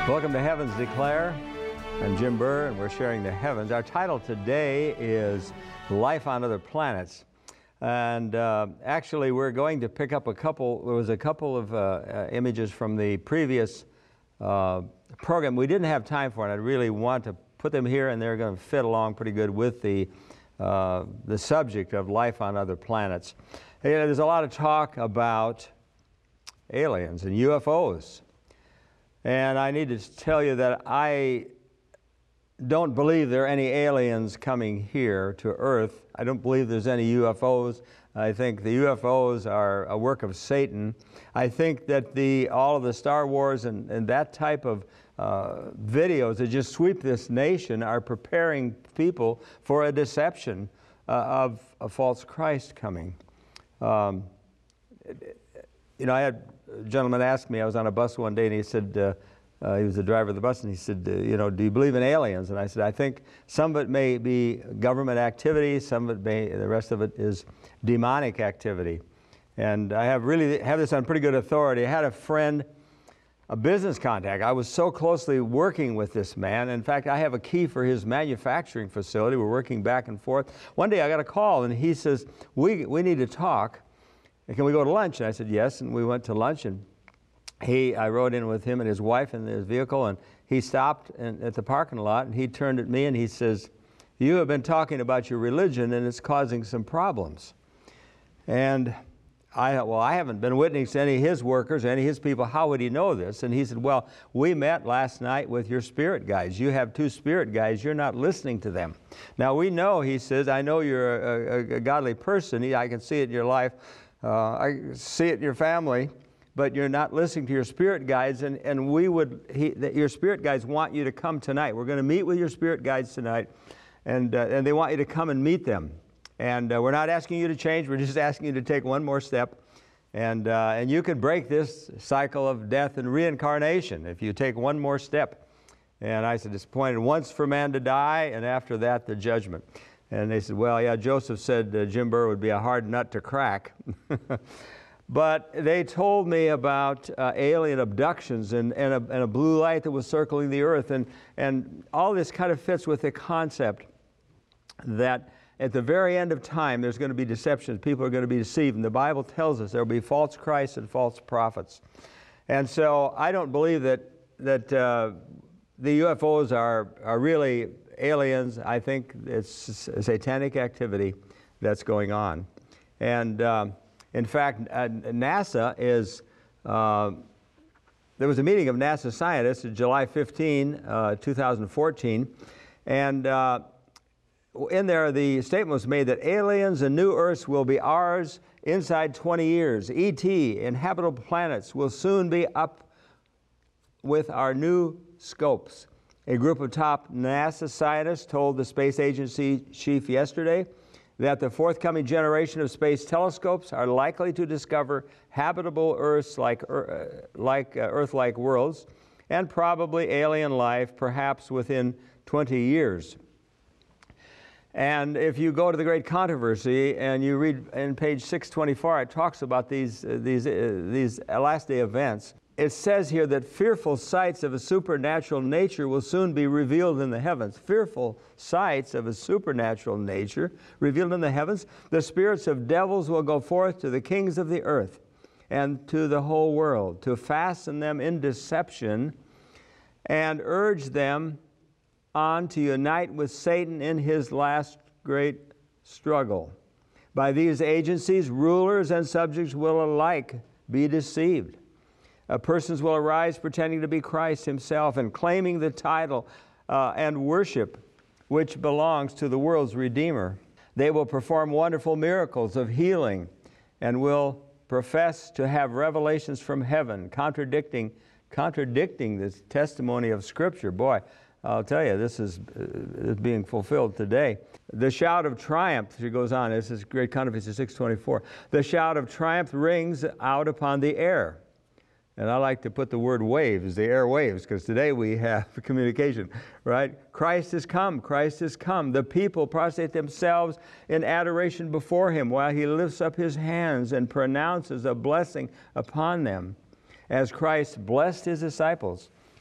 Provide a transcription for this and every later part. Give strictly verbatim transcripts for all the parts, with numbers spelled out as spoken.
Welcome to Heavens Declare. I'm Jim Burr, and we're sharing the heavens. Our title today is Life on Other Planets. And uh, actually, we're going to pick up a couple, there was a couple of uh, uh, images from the previous uh, program. We didn't have time for it. I really want to put them here, and they're going to fit along pretty good with the, uh, the subject of life on other planets. You know, there's a lot of talk about aliens and U F Os. And I need to tell you that I don't believe there are any aliens coming here to Earth. I don't believe there's any U F Os. I think the U F Os are a work of Satan. I think that the, all of the Star Wars and, and that type of uh, videos that just sweep this nation are preparing people for a deception uh, of a false Christ coming. Um, you know, I had a gentleman asked me, I was on a bus one day, and he said, uh, uh, he was the driver of the bus, and he said, uh, you know, do you believe in aliens? And I said, I think some of it may be government activity, some of it may, the rest of it is demonic activity. And I have really have this on pretty good authority. I had a friend, a business contact. I was so closely working with this man. In fact, I have a key for his manufacturing facility. We're working back and forth. One day I got a call, and he says, we, we need to talk. Can we go to lunch? And I said, yes, and we went to lunch, and he, I rode in with him and his wife in his vehicle, and he stopped in, at the parking lot, and he turned at me and he says, you have been talking about your religion, and it's causing some problems. And I, well, I haven't been witnessing any of his workers, any of his people. How would he know this? And he said, well, we met last night with your spirit guides. You have two spirit guides. You're not listening to them. Now, we know, he says, I know you're a, a, a godly person. He, I can see it in your life. Uh, I see it in your family, but you're not listening to your spirit guides, and, and we would, he, that your spirit guides want you to come tonight. We're going to meet with your spirit guides tonight, and, uh, and they want you to come and meet them. And uh, we're not asking you to change, we're just asking you to take one more step, and, uh, and you can break this cycle of death and reincarnation if you take one more step. And I said, it's appointed once for man to die, and after that, the judgment. And they said, well, yeah, Joseph said uh, Jim Burr would be a hard nut to crack. But they told me about uh, alien abductions and, and, a, and a blue light that was circling the earth. And, and all this kind of fits with the concept that at the very end of time, there's going to be deception. People are going to be deceived. And the Bible tells us there will be false Christs and false prophets. And so I don't believe that, that uh, the U F Os are, are really aliens. I think it's a satanic activity that's going on. And um, in fact, uh, NASA is, uh, there was a meeting of NASA scientists on July fifteenth, uh, two thousand fourteen, and uh, in there the statement was made that aliens and new Earths will be ours inside twenty years. E T, inhabitable planets, will soon be up with our new scopes. A group of top NASA scientists told the space agency chief yesterday that the forthcoming generation of space telescopes are likely to discover habitable Earths like, uh, like uh, Earth-like worlds, and probably alien life, perhaps within twenty years. And if you go to the Great Controversy and you read in page six twenty-four, it talks about these, uh, these, uh, these last day events. It says here that fearful sights of a supernatural nature will soon be revealed in the heavens. Fearful sights of a supernatural nature revealed in the heavens. The spirits of devils will go forth to the kings of the earth and to the whole world to fasten them in deception and urge them on to unite with Satan in his last great struggle. By these agencies, rulers and subjects will alike be deceived. Uh, persons will arise pretending to be Christ himself and claiming the title uh, and worship which belongs to the world's Redeemer. They will perform wonderful miracles of healing and will profess to have revelations from heaven, contradicting, contradicting this testimony of Scripture. Boy, I'll tell you, this is, uh, is being fulfilled today. The shout of triumph, she goes on, this is Great Controversy six twenty-four. The shout of triumph rings out upon the air. And I like to put the word waves, the air waves, because today we have communication, right? Christ has come, Christ has come. The people prostrate themselves in adoration before him while he lifts up his hands and pronounces a blessing upon them. As Christ blessed his disciples,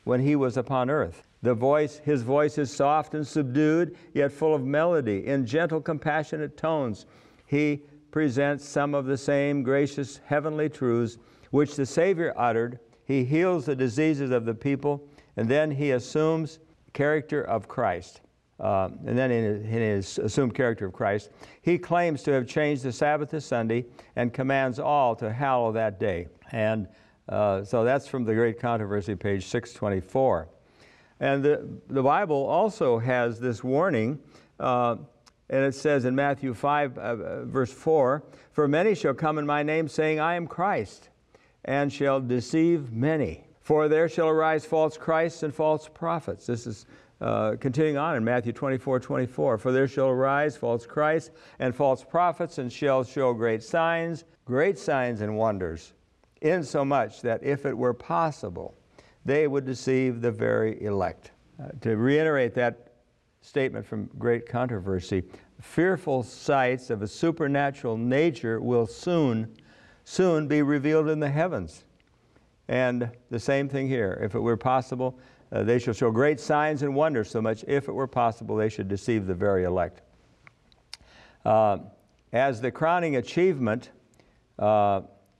when he was upon earth. The voice, his voice is soft and subdued, yet full of melody. In gentle, compassionate tones, he presents some of the same gracious heavenly truths which the Savior uttered. He heals the diseases of the people, and then he assumes character of Christ. Uh, and then in his, in his assumed character of Christ, he claims to have changed the Sabbath to Sunday and commands all to hallow that day. And uh, so that's from the Great Controversy, page six twenty-four. And the, the Bible also has this warning, uh, and it says in Matthew five, uh, verse four, "For many shall come in my name, saying, I am Christ, and shall deceive many. For there shall arise false Christs and false prophets." This is uh, continuing on in Matthew twenty-four, twenty-four. "For there shall arise false Christs and false prophets, and shall show great signs, great signs and wonders, insomuch that if it were possible, they would deceive the very elect." Uh, to reiterate that statement from Great Controversy, fearful sights of a supernatural nature will soon, soon be revealed in the heavens. And the same thing here. If it were possible, uh, they shall show great signs and wonders, so much if it were possible, they should deceive the very elect. Uh, as the crowning achievement, uh,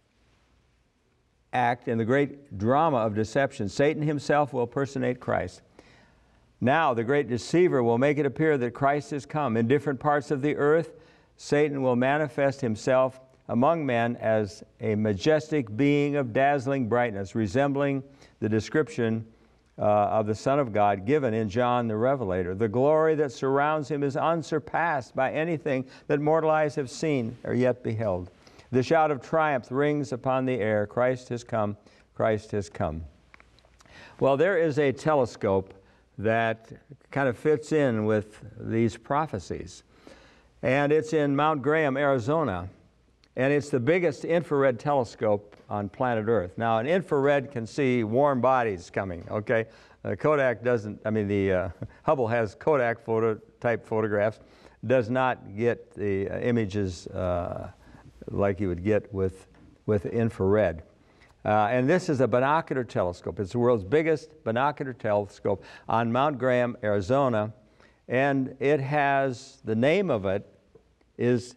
act in the great drama of deception, Satan himself will personate Christ. Now the great deceiver will make it appear that Christ has come. In different parts of the earth, Satan will manifest himself among men as a majestic being of dazzling brightness, resembling the description uh, of the Son of God given in John the Revelator. The glory that surrounds him is unsurpassed by anything that mortal eyes have seen or yet beheld. The shout of triumph rings upon the air. Christ has come, Christ has come. Well, there is a telescope that kind of fits in with these prophecies. And it's in Mount Graham, Arizona. And it's the biggest infrared telescope on planet Earth. Now, an infrared can see warm bodies coming, okay? Uh, Kodak doesn't, I mean, the uh, Hubble has Kodak photo type photographs, does not get the uh, images uh, like you would get with, with infrared. Uh, and this is a binocular telescope. It's the world's biggest binocular telescope on Mount Graham, Arizona. And it has, the name of it is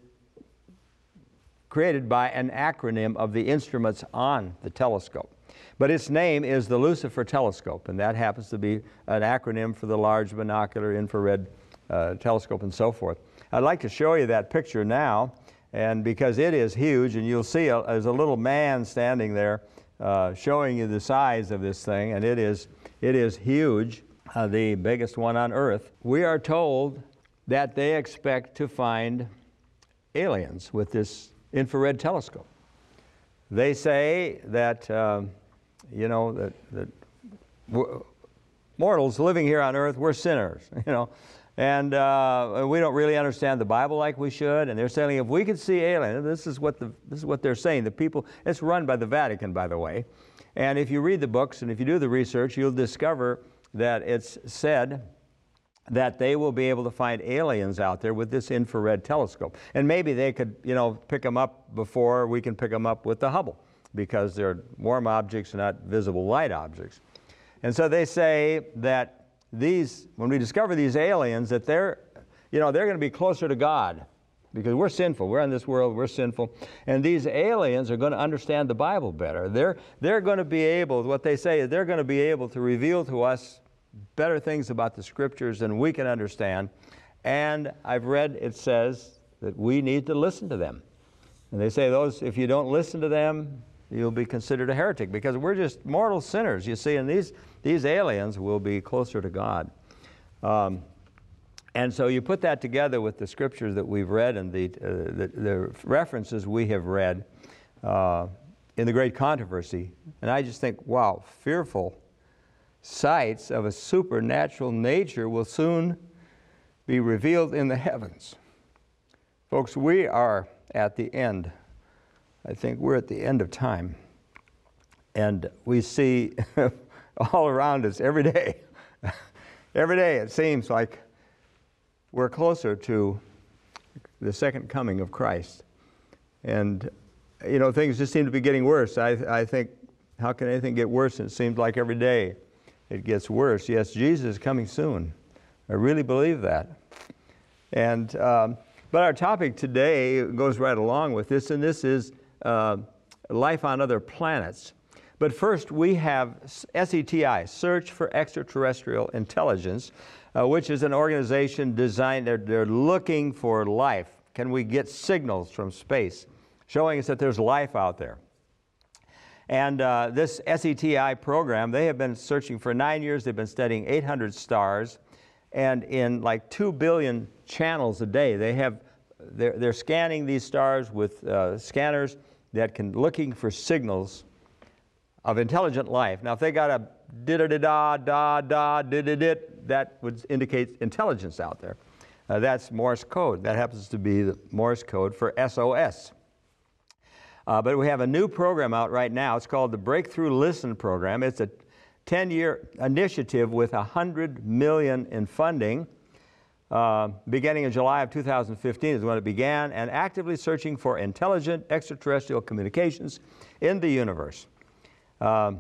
created by an acronym of the instruments on the telescope. But its name is the Lucifer Telescope, and that happens to be an acronym for the Large Binocular Infrared uh, Telescope and so forth. I'd like to show you that picture now, and because it is huge, and you'll see a, there's a little man standing there uh, showing you the size of this thing, and it is, it is huge, uh, the biggest one on Earth. We are told that they expect to find aliens with this infrared telescope. They say that, um, you know, that, that we're, mortals living here on Earth, we're sinners, you know, and uh, we don't really understand the Bible like we should. And they're saying if we could see aliens, this is what the this is what they're saying. The people, it's run by the Vatican, by the way. And if you read the books and if you do the research, you'll discover that it's said that they will be able to find aliens out there with this infrared telescope. And maybe they could, you know, pick them up before we can pick them up with the Hubble, because they're warm objects, not visible light objects. And so they say that these, when we discover these aliens, that they're, you know, they're going to be closer to God, because we're sinful. We're in this world, we're sinful. And these aliens are going to understand the Bible better. They're, they're going to be able, what they say is they're going to be able to reveal to us better things about the Scriptures than we can understand. And I've read it says that we need to listen to them. And they say those, if you don't listen to them, you'll be considered a heretic, because we're just mortal sinners, you see, and these, these aliens will be closer to God. Um, and so you put that together with the Scriptures that we've read and the, uh, the, the references we have read uh, in the Great Controversy, and I just think, wow, fearful sights of a supernatural nature will soon be revealed in the heavens. Folks, we are at the end. I think we're at the end of time. And we see all around us every day. Every day it seems like we're closer to the second coming of Christ. And, you know, things just seem to be getting worse. I, I think, how can anything get worse? It seems like every day it gets worse. Yes, Jesus is coming soon. I really believe that. And um, but our topic today goes right along with this, and this is uh, life on other planets. But first, we have S E T I, Search for Extraterrestrial Intelligence, uh, which is an organization designed, they're, they're looking for life. Can we get signals from space showing us that there's life out there? And uh, this S E T I program, they have been searching for nine years. They've been studying eight hundred stars, and in like two billion channels a day. They have, they're, they're scanning these stars with uh, scanners that can, looking for signals of intelligent life. Now, if they got a da-da-da-da, da-da, da-da-dit, that would indicate intelligence out there. Uh, that's Morse code. That happens to be the Morse code for S O S. Uh, but we have a new program out right now. It's called the Breakthrough Listen program. It's a ten-year initiative with one hundred million dollars in funding. Uh, beginning in July of two thousand fifteen is when it began, and actively searching for intelligent extraterrestrial communications in the universe. Um,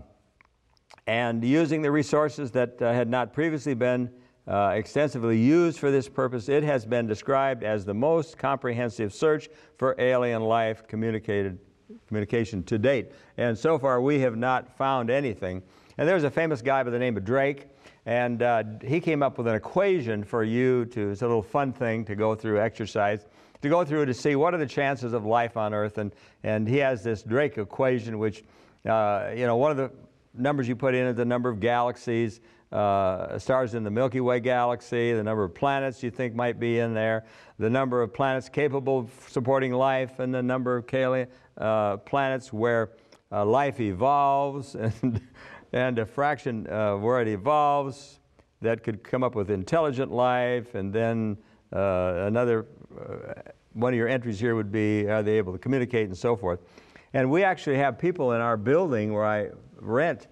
and using the resources that uh, had not previously been uh, extensively used for this purpose, it has been described as the most comprehensive search for alien life communicated, communication to date. And so far, we have not found anything. And there's a famous guy by the name of Drake, and uh, he came up with an equation for you to, it's a little fun thing to go through, exercise, to go through to see what are the chances of life on Earth. And, and he has this Drake equation, which, uh, you know, one of the numbers you put in is the number of galaxies, uh, stars in the Milky Way galaxy, the number of planets you think might be in there, the number of planets capable of supporting life, and the number of uh, planets where uh, life evolves, and and a fraction uh, where it evolves that could come up with intelligent life, and then uh, another, uh, one of your entries here would be, are they able to communicate, and so forth. And we actually have people in our building where I rent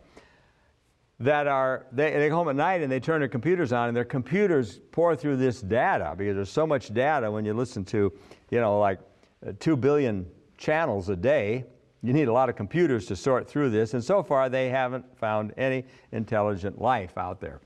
that are, they, they go home at night and they turn their computers on, and their computers pour through this data, because there's so much data when you listen to, you know, like uh, two billion channels a day. You need a lot of computers to sort through this, and so far they haven't found any intelligent life out there.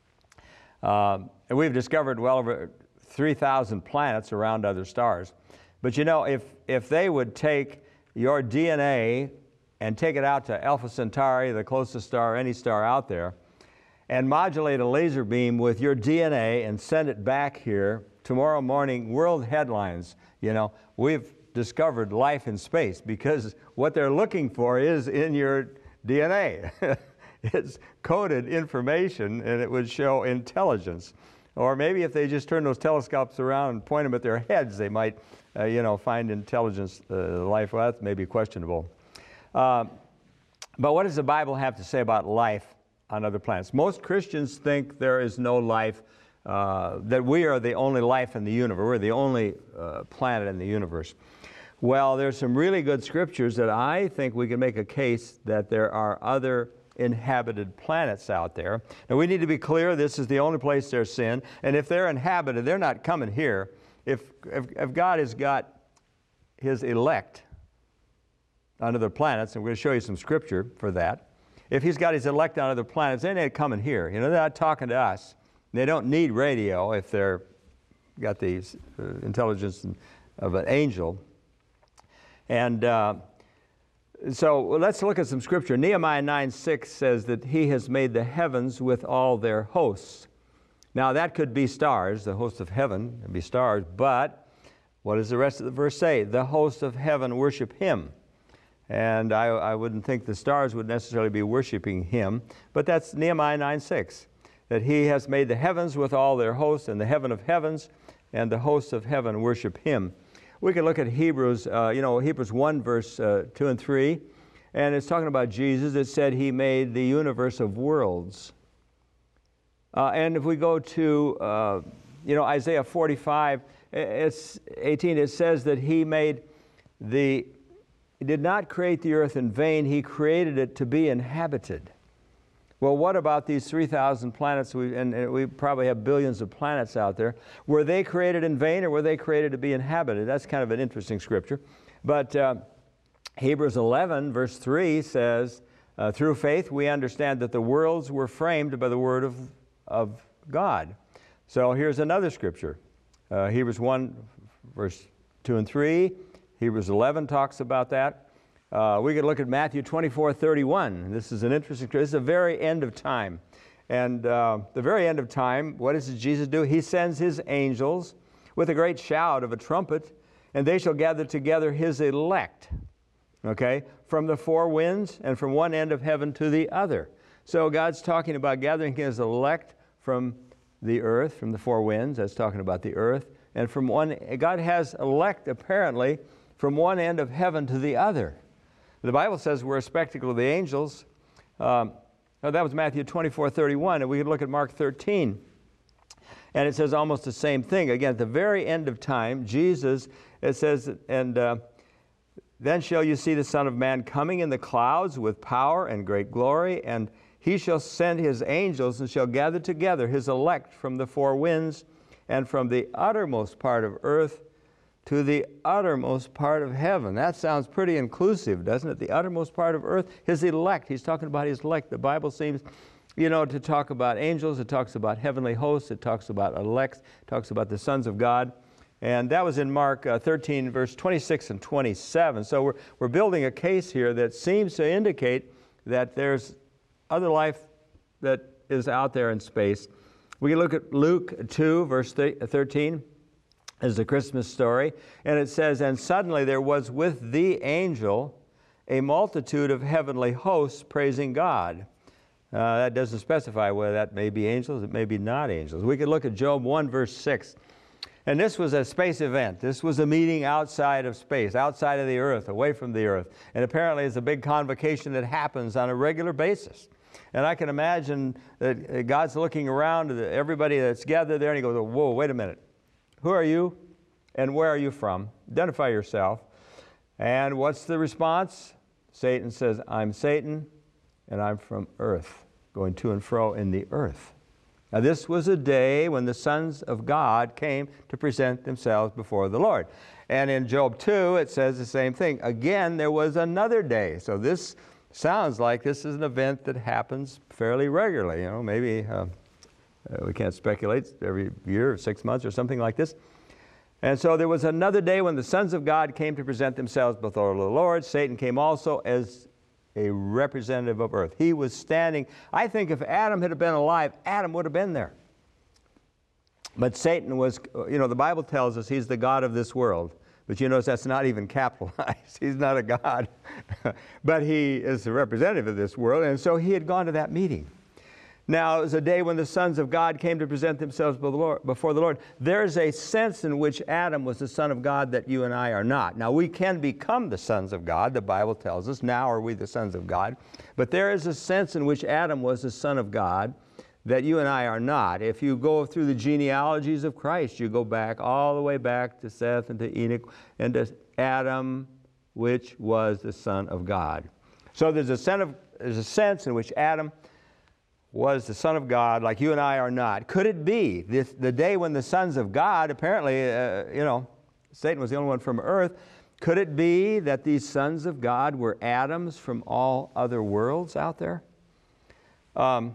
Um, and we've discovered well over three thousand planets around other stars. But you know, if, if they would take your D N A and take it out to Alpha Centauri, the closest star, any star out there, and modulate a laser beam with your D N A and send it back here, tomorrow morning, world headlines, you know, we've discovered life in space, because what they're looking for is in your D N A. It's coded information, and it would show intelligence. Or maybe if they just turn those telescopes around and point them at their heads, they might, uh, you know, find intelligence, uh, life. Well, that's maybe questionable. Uh, but what does the Bible have to say about life on other planets? Most Christians think there is no life, uh, that we are the only life in the universe. We're the only uh, planet in the universe. Well, there's some really good scriptures that I think we can make a case that there are other inhabited planets out there. Now, we need to be clear, this is the only place there's sin, and if they're inhabited, they're not coming here. If, if, if God has got His elect on other planets, and we're going to show you some scripture for that, if He's got His elect on other planets, they ain't coming here. You know, they're not talking to us. They don't need radio if they're got the uh, intelligence of an angel. And uh, so let's look at some scripture. Nehemiah nine six says that He has made the heavens with all their hosts. Now that could be stars, the hosts of heaven could be stars, but what does the rest of the verse say? The hosts of heaven worship Him. And I, I wouldn't think the stars would necessarily be worshiping Him, but that's Nehemiah nine six, that He has made the heavens with all their hosts, and the heaven of heavens, and the hosts of heaven worship Him. We can look at Hebrews, uh, you know, Hebrews one, verse uh, two and three, and it's talking about Jesus. It said He made the universe of worlds. Uh, and if we go to, uh, you know, Isaiah forty-five, it's eighteen, it says that He made the, He did not create the earth in vain. He created it to be inhabited. Well, what about these three thousand planets, we, and, and we probably have billions of planets out there? Were they created in vain, or were they created to be inhabited? That's kind of an interesting scripture. But uh, Hebrews eleven, verse three says Uh, through faith, we understand that the worlds were framed by the Word of, of God. So here's another scripture. Uh, Hebrews one, verse two and three. Hebrews eleven talks about that. Uh, we could look at Matthew twenty-four, thirty-one. This is an interesting scripture. This is the very end of time. And uh, the very end of time, what does Jesus do? He sends His angels with a great shout of a trumpet, and they shall gather together His elect, okay, from the four winds and from one end of heaven to the other. So God's talking about gathering His elect from the earth, from the four winds. That's talking about the earth. And from one, God has elect apparently from one end of heaven to the other. The Bible says we're a spectacle of the angels. Um, oh, that was Matthew twenty-four, thirty-one. And we could look at Mark thirteen. And it says almost the same thing. Again, at the very end of time, Jesus, it says, and uh, then shall you see the Son of Man coming in the clouds with power and great glory, and He shall send His angels and shall gather together His elect from the four winds and from the uttermost part of earth to the uttermost part of heaven. That sounds pretty inclusive, doesn't it? The uttermost part of earth, His elect. He's talking about His elect. The Bible seems, you know, to talk about angels. It talks about heavenly hosts. It talks about elects. It talks about the sons of God. And that was in Mark uh, thirteen, verse twenty-six and twenty-seven. So we're, we're building a case here that seems to indicate that there's other life that is out there in space. We can look at Luke two, verse thirteen. Is the Christmas story. And it says, and suddenly there was with the angel a multitude of heavenly hosts praising God. Uh, that doesn't specify whether that may be angels, it may be not angels. We could look at Job one, verse six. And this was a space event. This was a meeting outside of space, outside of the earth, away from the earth. And apparently it's a big convocation that happens on a regular basis. And I can imagine that God's looking around at everybody that's gathered there and He goes, whoa, wait a minute. Who are you and where are you from? Identify yourself. And what's the response? Satan says, I'm Satan and I'm from earth, going to and fro in the earth. Now this was a day when the sons of God came to present themselves before the Lord. And in Job two, it says the same thing. Again, there was another day. So this sounds like this is an event that happens fairly regularly. You know, maybe uh, uh, we can't speculate, every year or six months or something like this. And so there was another day when the sons of God came to present themselves before the Lord. Satan came also as a representative of earth. He was standing. I think if Adam had been alive, Adam would have been there. But Satan was, you know, the Bible tells us he's the god of this world. But you notice that's not even capitalized. He's not a god. But he is the representative of this world. And so he had gone to that meeting. Now, it was a day when the sons of God came to present themselves before the Lord. There's a sense in which Adam was the son of God that you and I are not. Now, we can become the sons of God, the Bible tells us. Now are we the sons of God. But there is a sense in which Adam was the son of God that you and I are not. If you go through the genealogies of Christ, you go back all the way back to Seth and to Enoch and to Adam, which was the son of God. So there's a sense, of, there's a sense in which Adam was the son of God like you and I are not. Could it be this, the day when the sons of God, apparently, uh, you know, Satan was the only one from earth, could it be that these sons of God were Adams from all other worlds out there? Um,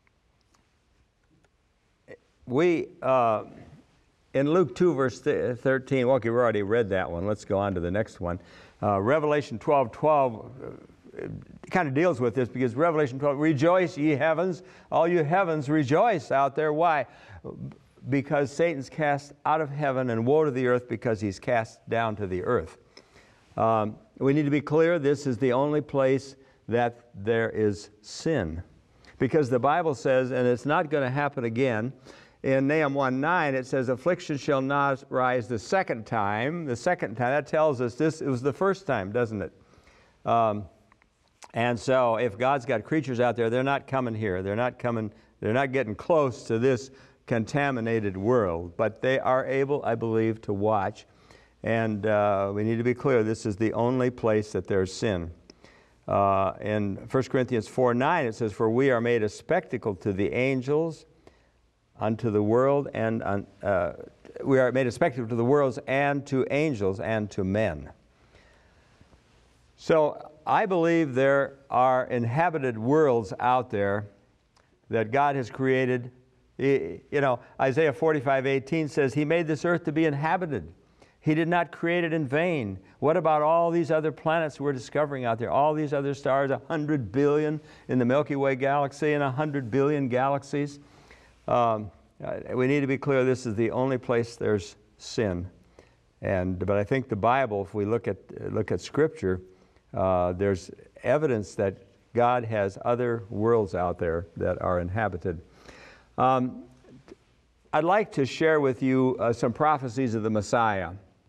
we, uh, in Luke two, verse thirteen, well, okay, we already read that one. Let's go on to the next one. Uh, Revelation twelve, twelve, uh, kind of deals with this because Revelation twelve, rejoice ye heavens, all you heavens rejoice out there. Why? Because Satan's cast out of heaven, and woe to the earth because he's cast down to the earth. Um, we need to be clear, this is the only place that there is sin. Because the Bible says, and it's not going to happen again, in Nahum one nine it says, affliction shall not rise the second time. The second time, that tells us this, it was the first time, doesn't it? Um, And so if God's got creatures out there, they're not coming here. They're not coming, they're not getting close to this contaminated world. But they are able, I believe, to watch. And uh, we need to be clear, this is the only place that there's sin. Uh, in First Corinthians four nine it says, for we are made a spectacle to the angels, unto the world, and un, uh, we are made a spectacle to the worlds and to angels and to men. So I believe there are inhabited worlds out there that God has created. You know, Isaiah forty-five eighteen says, He made this earth to be inhabited. He did not create it in vain. What about all these other planets we're discovering out there? All these other stars, a hundred billion in the Milky Way galaxy and a hundred billion galaxies. Um, we need to be clear, this is the only place there's sin. And, but I think the Bible, if we look at, look at Scripture, uh, there's evidence that God has other worlds out there that are inhabited. Um, I'd like to share with you uh, some prophecies of the Messiah.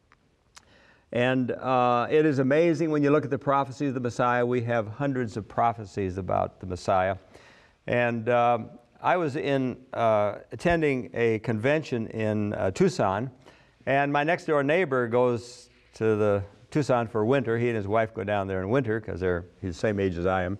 And uh, it is amazing when you look at the prophecies of the Messiah. We have hundreds of prophecies about the Messiah. And um, I was in uh, attending a convention in uh, Tucson, and my next door neighbor goes to the Tucson for winter. He and his wife go down there in winter because they're he's the same age as I am.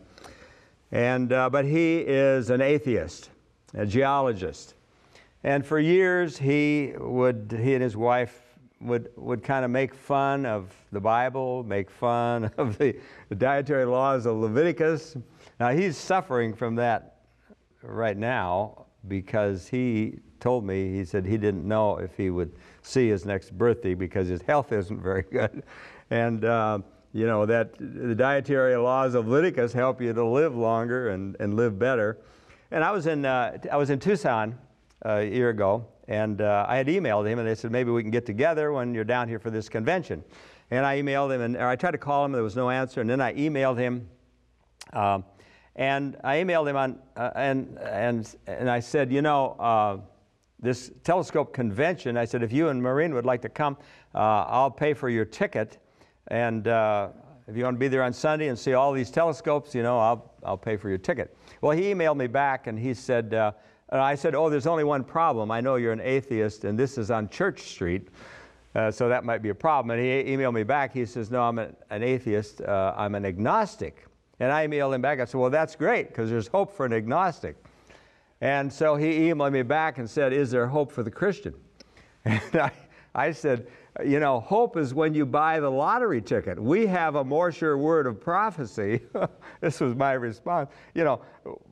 And uh, but he is an atheist, a geologist, and for years he would he and his wife would would kind of make fun of the Bible, make fun of the, the dietary laws of Leviticus. Now he's suffering from that right now because he told me, he said he didn't know if he would see his next birthday because his health isn't very good. And uh, you know that the dietary laws of Leviticus help you to live longer and, and live better. And I was in uh, I was in Tucson uh, a year ago, and uh, I had emailed him, and they said maybe we can get together when you're down here for this convention. And I emailed him, and or I tried to call him, there was no answer, and then I emailed him. Um, And I emailed him on, uh, and, and, and I said, you know, uh, this telescope convention, I said, if you and Maureen would like to come, uh, I'll pay for your ticket. And uh, if you want to be there on Sunday and see all these telescopes, you know, I'll, I'll pay for your ticket. Well, he emailed me back, and he said, uh, and I said, oh, there's only one problem. I know you're an atheist, and this is on Church Street, uh, so that might be a problem. And he emailed me back. He says, no, I'm an, an atheist. Uh, I'm an agnostic. And I emailed him back. I said, well, that's great, because there's hope for an agnostic. And so he emailed me back and said, is there hope for the Christian? And I, I said, you know, hope is when you buy the lottery ticket. We have a more sure word of prophecy. This was my response. You know,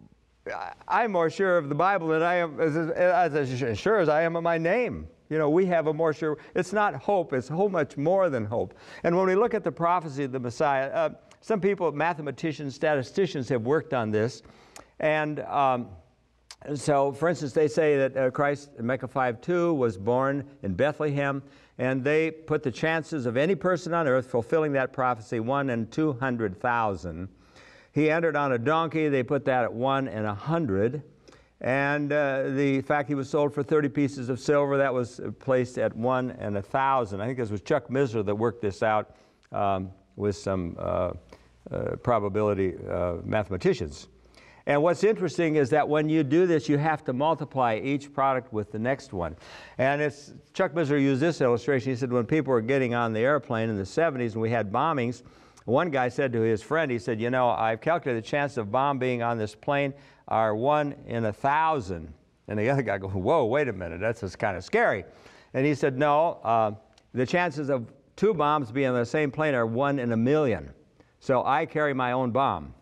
I'm more sure of the Bible than I am, as, as sure as I am of my name. You know, we have a more sure, it's not hope, it's so much more than hope. And when we look at the prophecy of the Messiah, uh, some people, mathematicians, statisticians have worked on this. And um, so, for instance, they say that uh, Christ, in Micah five two, was born in Bethlehem, and they put the chances of any person on earth fulfilling that prophecy, one in two hundred thousand. He entered on a donkey, they put that at one in a hundred. And uh, the fact he was sold for thirty pieces of silver, that was placed at one in a thousand. I think this was Chuck Misler that worked this out um, with some uh, uh, probability uh, mathematicians. And what's interesting is that when you do this, you have to multiply each product with the next one. And it's, Chuck Misler used this illustration. He said when people were getting on the airplane in the seventies and we had bombings, one guy said to his friend, he said, you know, I've calculated the chance of bomb being on this plane are one in a thousand. And the other guy goes, whoa, wait a minute, that's just kind of scary. And he said, no, uh, the chances of two bombs being on the same plane are one in a million. So I carry my own bomb.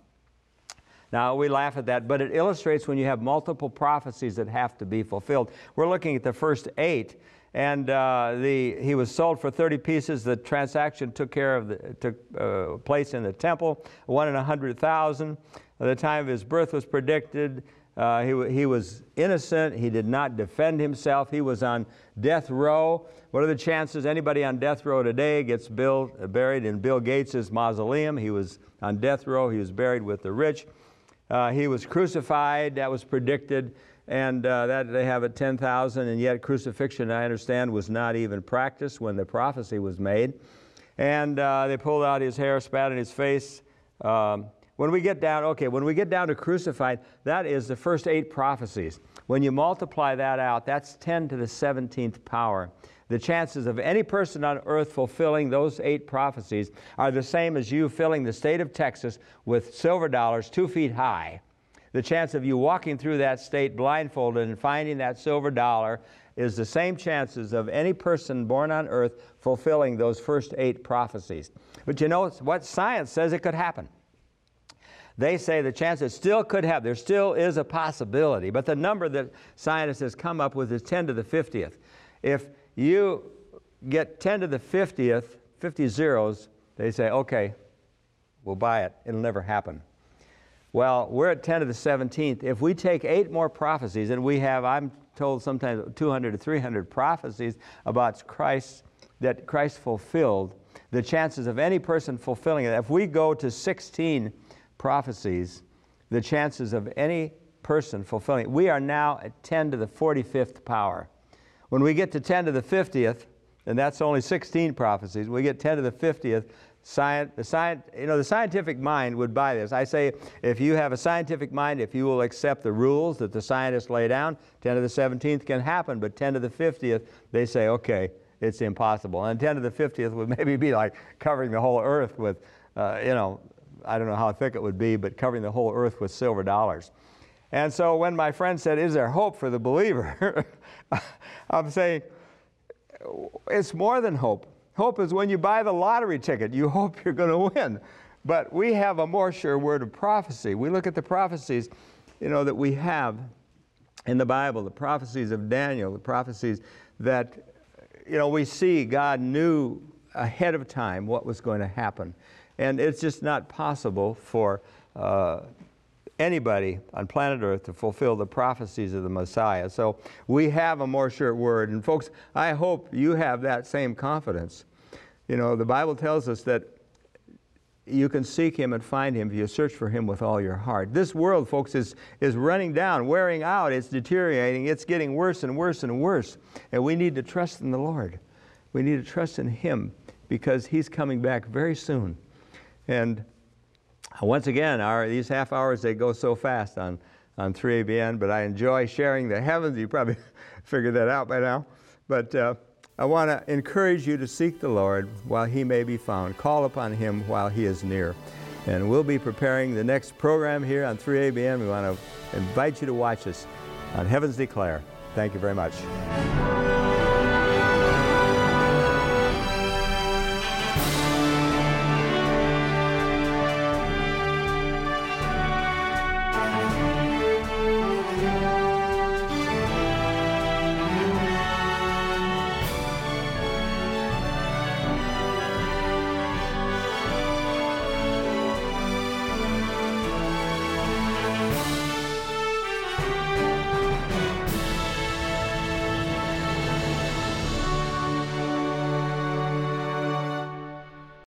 Now, we laugh at that, but it illustrates when you have multiple prophecies that have to be fulfilled. We're looking at the first eight, and uh, the, he was sold for thirty pieces. The transaction took care of the, took uh, place in the temple, one in a hundred thousand. At the time of his birth was predicted. Uh, he, he was innocent. He did not defend himself. He was on death row. What are the chances anybody on death row today gets Bill, uh, buried in Bill Gates' mausoleum? He was on death row. He was buried with the rich. Uh, he was crucified. That was predicted. And uh, that they have at ten thousand. And yet crucifixion, I understand, was not even practiced when the prophecy was made. And uh, they pulled out his hair, spat in his face. Um, When we get down, okay, when we get down to crucified, that is the first eight prophecies. When you multiply that out, that's ten to the seventeenth power. The chances of any person on earth fulfilling those eight prophecies are the same as you filling the state of Texas with silver dollars two feet high. The chance of you walking through that state blindfolded and finding that silver dollar is the same chances of any person born on earth fulfilling those first eight prophecies. But you know what science says it could happen. They say the chance it still could happen. There still is a possibility. But the number that scientists has come up with is ten to the fiftieth. If you get ten to the fiftieth, fifty zeros, they say, okay, we'll buy it. It'll never happen. Well, we're at ten to the seventeenth. If we take eight more prophecies, and we have, I'm told sometimes two hundred to three hundred prophecies about Christ, that Christ fulfilled, the chances of any person fulfilling it, if we go to sixteen prophecies, the chances of any person fulfilling it, we are now at ten to the forty-fifth power. When we get to ten to the fiftieth, and that's only sixteen prophecies, we get ten to the fiftieth, Science, the science, you know, the scientific mind would buy this. I say, if you have a scientific mind, if you will accept the rules that the scientists lay down, ten to the seventeenth can happen, but ten to the fiftieth, they say, okay, it's impossible. And ten to the fiftieth would maybe be like covering the whole earth with, uh, you know, I don't know how thick it would be, but covering the whole earth with silver dollars. And so when my friend said, is there hope for the believer? I'm saying, it's more than hope. Hope is when you buy the lottery ticket, you hope you're going to win. But we have a more sure word of prophecy. We look at the prophecies, you know, that we have in the Bible, the prophecies of Daniel, the prophecies that, you know, we see God knew ahead of time what was going to happen. And it's just not possible for uh, anybody on planet Earth to fulfill the prophecies of the Messiah. So we have a more sure word. And folks, I hope you have that same confidence. You know, the Bible tells us that you can seek Him and find Him if you search for Him with all your heart. This world, folks, is, is running down, wearing out, it's deteriorating, it's getting worse and worse and worse. And we need to trust in the Lord. We need to trust in Him because He's coming back very soon. And once again, our, these half hours, they go so fast on, on three A B N, but I enjoy sharing the heavens. You probably figured that out by now. But uh, I want to encourage you to seek the Lord while He may be found. Call upon Him while He is near. And we'll be preparing the next program here on three A B N. We want to invite you to watch us on Heavens Declare. Thank you very much.